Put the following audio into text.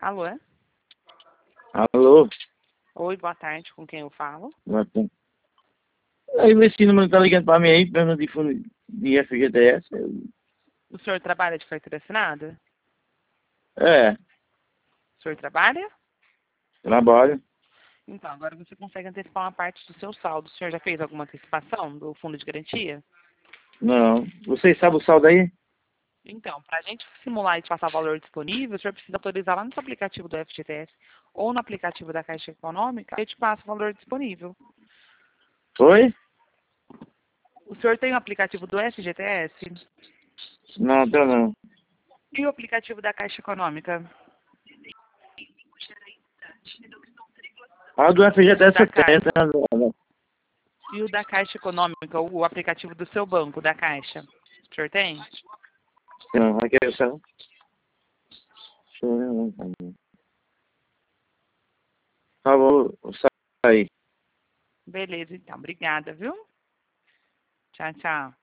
Alô? Alô? Oi, boa tarde, com quem eu falo? Aí esse número tá ligando pra mim aí, perguntando de fundo de FGTS. O senhor trabalha de carteira assinada? É, O senhor trabalha? trabalho. Então, agora você consegue antecipar uma parte do seu saldo. O senhor já fez alguma antecipação do fundo de garantia? Não. Vocês sabem o saldo aí? Então, para a gente simular e te passar o valor disponível, o senhor precisa autorizar lá no seu aplicativo do FGTS ou no aplicativo da Caixa Econômica, eu te passo o valor disponível. Foi? O senhor tem o aplicativo do FGTS Não, tá não. e o aplicativo da Caixa Econômica? A do FGTS Da eu tenho, Caixa. tá? E o da Caixa Econômica, o aplicativo do seu banco, da Caixa. O senhor tem? Não, aqui é só. Deixa eu ver. Tá bom, vou sair. Beleza, então. Obrigada, viu? Tchau, tchau.